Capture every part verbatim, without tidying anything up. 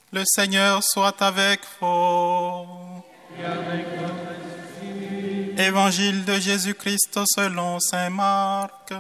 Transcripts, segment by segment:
Le Seigneur soit avec vous. Et avec votre esprit. Évangile de Jésus-Christ selon saint Marc.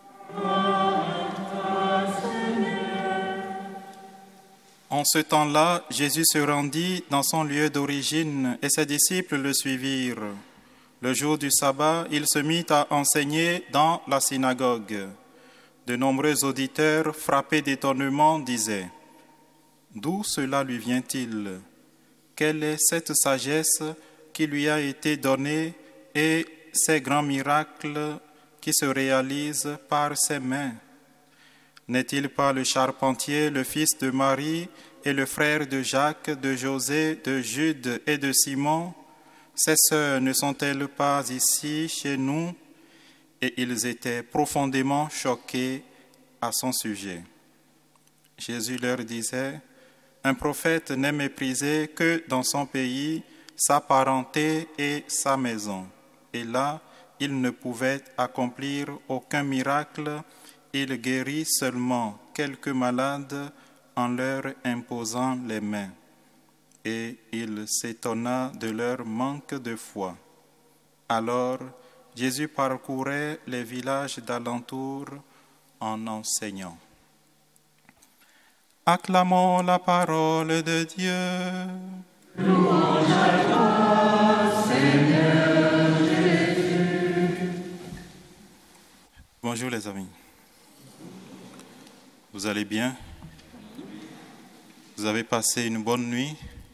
En ce temps-là, Jésus se rendit dans son lieu d'origine et ses disciples le suivirent. Le jour du sabbat, il se mit à enseigner dans la synagogue. De nombreux auditeurs, frappés d'étonnement, disaient « D'où cela lui vient-il ? Quelle est cette sagesse qui lui a été donnée et ces grands miracles qui se réalisent par ses mains ? N'est-il pas le charpentier, le fils de Marie et le frère de Jacques, de José, de Jude et de Simon ? Ces sœurs ne sont-elles pas ici chez nous ? » Et ils étaient profondément choqués à son sujet. Jésus leur disait « Un prophète n'est méprisé que dans son pays, sa parenté et sa maison. » Et là, il ne pouvait accomplir aucun miracle. Il guérit seulement quelques malades en leur imposant les mains. Et il s'étonna de leur manque de foi. Alors, Jésus parcourait les villages d'alentour en enseignant. Acclamons la parole de Dieu. Louange à toi, Seigneur Jésus. Bonjour les amis. Vous allez bien? Vous avez passé une bonne nuit?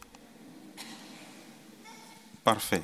Parfait.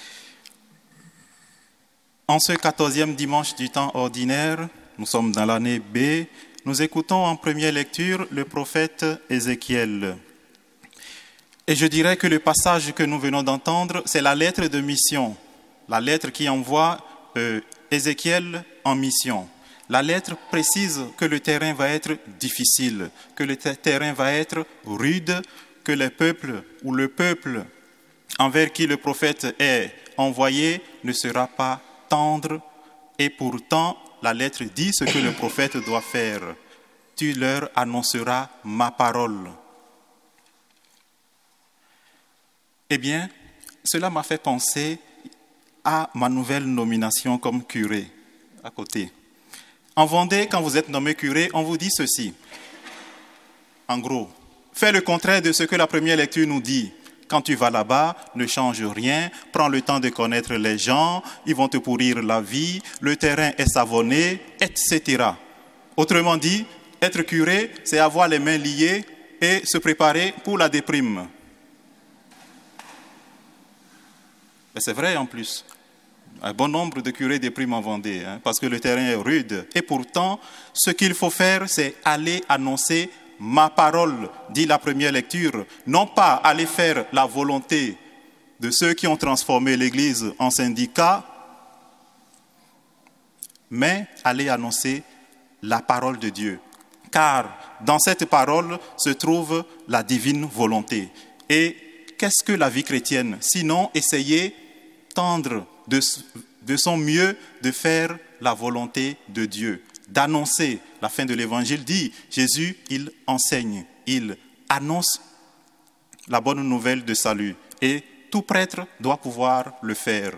En ce quatorzième dimanche du temps ordinaire, nous sommes dans l'année B, nous écoutons en première lecture le prophète Ézéchiel. Et je dirais que le passage que nous venons d'entendre, c'est la lettre de mission, la lettre qui envoie euh, Ézéchiel en mission. La lettre précise que le terrain va être difficile, que le terrain va être rude, que les peuples ou le peuple envers qui le prophète est envoyé ne sera pas tendre. Et pourtant, la lettre dit ce que le prophète doit faire. Tu leur annonceras ma parole. Eh bien, cela m'a fait penser à ma nouvelle nomination comme curé à côté. En Vendée, quand vous êtes nommé curé, on vous dit ceci. En gros, fais le contraire de ce que la première lecture nous dit. Quand tu vas là-bas, ne change rien, prends le temps de connaître les gens, ils vont te pourrir la vie, le terrain est savonné, et cetera. Autrement dit, être curé, c'est avoir les mains liées et se préparer pour la déprime. Et c'est vrai en plus. Un bon nombre de curés dépriment en Vendée, hein, parce que le terrain est rude. Et pourtant, ce qu'il faut faire, c'est aller annoncer ma parole, dit la première lecture. Non pas aller faire la volonté de ceux qui ont transformé l'Église en syndicat, mais aller annoncer la parole de Dieu. Car dans cette parole se trouve la divine volonté. Et qu'est-ce que la vie chrétienne? Sinon, essayer, tendre de, de son mieux de faire la volonté de Dieu, d'annoncer. La fin de l'évangile dit, Jésus, il enseigne, il annonce la bonne nouvelle de salut. Et tout prêtre doit pouvoir le faire.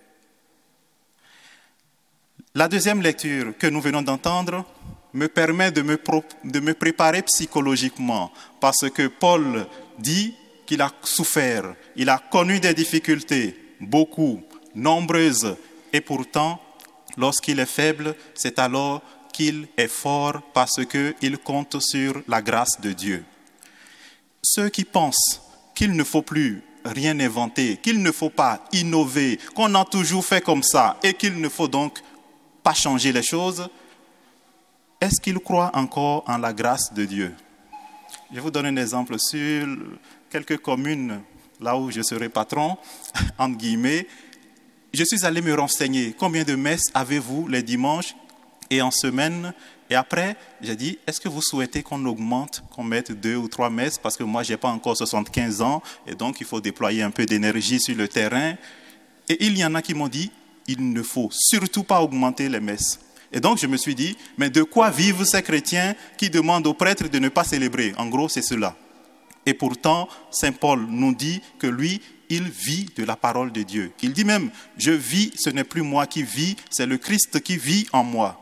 La deuxième lecture que nous venons d'entendre me permet de me, pro, de me préparer psychologiquement, parce que Paul dit qu'il a souffert, il a connu des difficultés, beaucoup, nombreuses, et pourtant, lorsqu'il est faible, c'est alors qu'il est fort parce qu'il compte sur la grâce de Dieu. Ceux qui pensent qu'il ne faut plus rien inventer, qu'il ne faut pas innover, qu'on a toujours fait comme ça et qu'il ne faut donc pas changer les choses, est-ce qu'ils croient encore en la grâce de Dieu? Je vais vous donner un exemple sur quelques communes, là où je serai patron, entre guillemets. Je suis allé me renseigner, combien de messes avez-vous les dimanches et en semaine? Et après, j'ai dit, est-ce que vous souhaitez qu'on augmente, qu'on mette deux ou trois messes? Parce que moi, je n'ai pas encore soixante-quinze ans, et donc il faut déployer un peu d'énergie sur le terrain. Et il y en a qui m'ont dit, il ne faut surtout pas augmenter les messes. Et donc je me suis dit, mais de quoi vivent ces chrétiens qui demandent aux prêtres de ne pas célébrer? En gros, c'est cela. Et pourtant, Saint Paul nous dit que lui, il vit de la parole de Dieu. Il dit même, je vis, ce n'est plus moi qui vis, c'est le Christ qui vit en moi.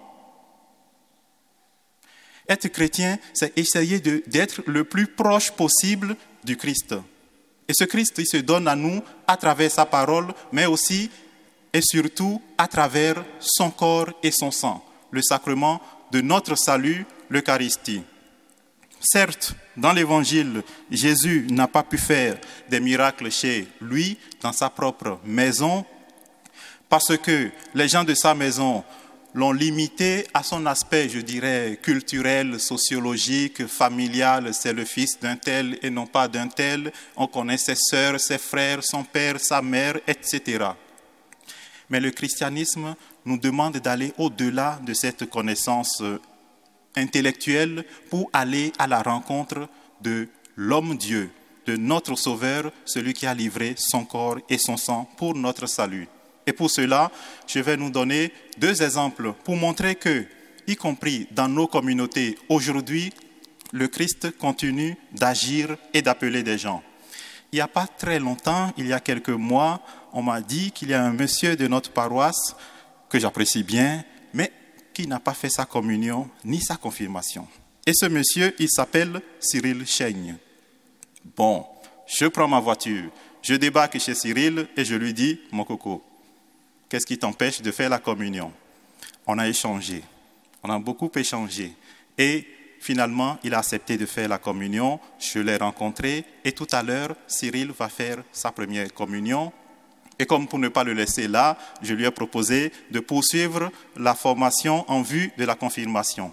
Être chrétien, c'est essayer de, d'être le plus proche possible du Christ. Et ce Christ, il se donne à nous à travers sa parole, mais aussi et surtout à travers son corps et son sang, le sacrement de notre salut, l'Eucharistie. Certes, dans l'Évangile, Jésus n'a pas pu faire des miracles chez lui, dans sa propre maison, parce que les gens de sa maison l'ont limité à son aspect, je dirais, culturel, sociologique, familial. C'est le fils d'un tel et non pas d'un tel. On connaît ses sœurs, ses frères, son père, sa mère, et cetera. Mais le christianisme nous demande d'aller au-delà de cette connaissance intellectuelle pour aller à la rencontre de l'homme-dieu, de notre Sauveur, celui qui a livré son corps et son sang pour notre salut. Et pour cela, je vais nous donner deux exemples pour montrer que, y compris dans nos communautés aujourd'hui, le Christ continue d'agir et d'appeler des gens. Il n'y a pas très longtemps, il y a quelques mois, on m'a dit qu'il y a un monsieur de notre paroisse que j'apprécie bien, mais qui n'a pas fait sa communion ni sa confirmation. Et ce monsieur, il s'appelle Cyril Chaigne. Bon, je prends ma voiture, je débarque chez Cyril et je lui dis, mon coco, qu'est-ce qui t'empêche de faire la communion? On a échangé, on a beaucoup échangé. Et finalement, il a accepté de faire la communion. Je l'ai rencontré et tout à l'heure, Cyril va faire sa première communion. Et comme pour ne pas le laisser là, je lui ai proposé de poursuivre la formation en vue de la confirmation.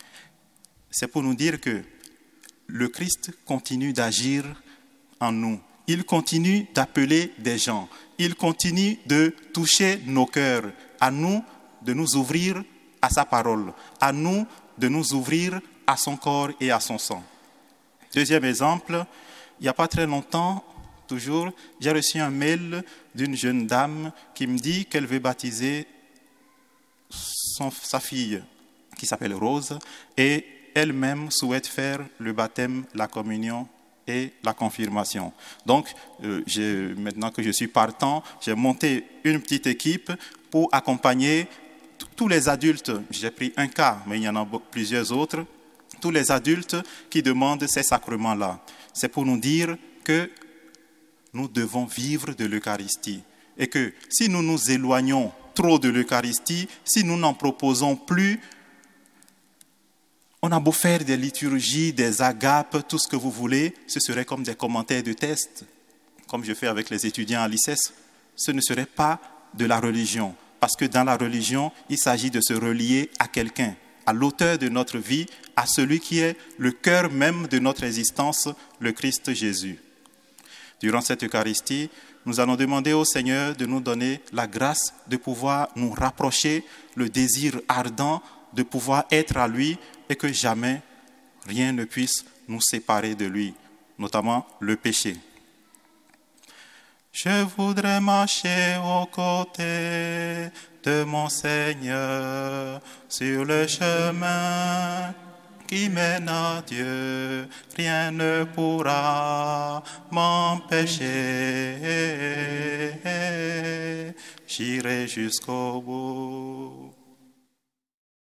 C'est pour nous dire que le Christ continue d'agir en nous. Il continue d'appeler des gens. Il continue de toucher nos cœurs. À nous de nous ouvrir à sa parole. À nous de nous ouvrir à son corps et à son sang. Deuxième exemple, il n'y a pas très longtemps, toujours, j'ai reçu un mail d'une jeune dame qui me dit qu'elle veut baptiser son, sa fille, qui s'appelle Rose, et elle-même souhaite faire le baptême, la communion et la confirmation. Donc, euh, j'ai, maintenant que je suis partant, j'ai monté une petite équipe pour accompagner t- tous les adultes. J'ai pris un cas, mais il y en a plusieurs autres. Tous les adultes qui demandent ces sacrements-là. C'est pour nous dire que nous devons vivre de l'Eucharistie. Et que si nous nous éloignons trop de l'Eucharistie, si nous n'en proposons plus, on a beau faire des liturgies, des agapes, tout ce que vous voulez, ce serait comme des commentaires de test, comme je fais avec les étudiants à l'I C E S. Ce ne serait pas de la religion, parce que dans la religion, il s'agit de se relier à quelqu'un, à l'auteur de notre vie, à celui qui est le cœur même de notre existence, le Christ Jésus. Durant cette Eucharistie, nous allons demander au Seigneur de nous donner la grâce de pouvoir nous rapprocher, le désir ardent de pouvoir être à lui et que jamais rien ne puisse nous séparer de lui, notamment le péché. Je voudrais marcher aux côtés de mon Seigneur sur le chemin qui mène à Dieu. Rien ne pourra m'empêcher. J'irai jusqu'au bout.